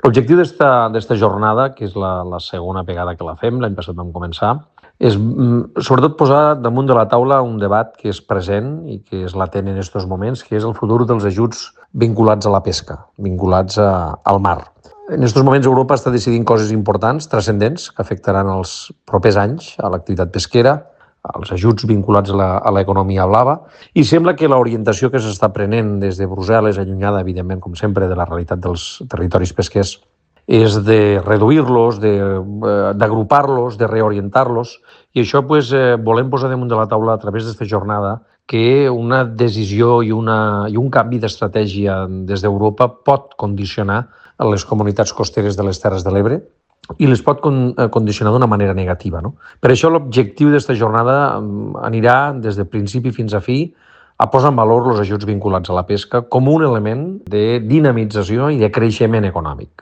L'objectiu d'esta jornada, que és la segona vegada que la fem, l'any passat vam començar, és sobretot posar damunt de la taula un debat que és present i que és latent en aquests moments, que és el futur dels ajuts vinculats a la pesca, vinculats al mar. En aquests moments Europa està decidint coses importants, transcendents, que afectaran els propers anys a l'activitat pesquera, als ajuts vinculats a l'economia blava, i sembla que l'orientació que s'està prenent des de Brussel·les, allunyada, evidentment, com sempre, de la realitat dels territoris pesquers, és de reduir-los, d'agrupar-los, de reorientar-los, i això volem posar damunt de la taula a través d'aquesta jornada que una decisió i un canvi d'estratègia des d'Europa pot condicionar les comunitats costeres de les Terres de l'Ebre i les pot condicionar d'una manera negativa. No? Per això l'objectiu d'aquesta jornada anirà des de principi fins a fi a posar en valor els ajuts vinculats a la pesca com un element de dinamització i de creixement econòmic.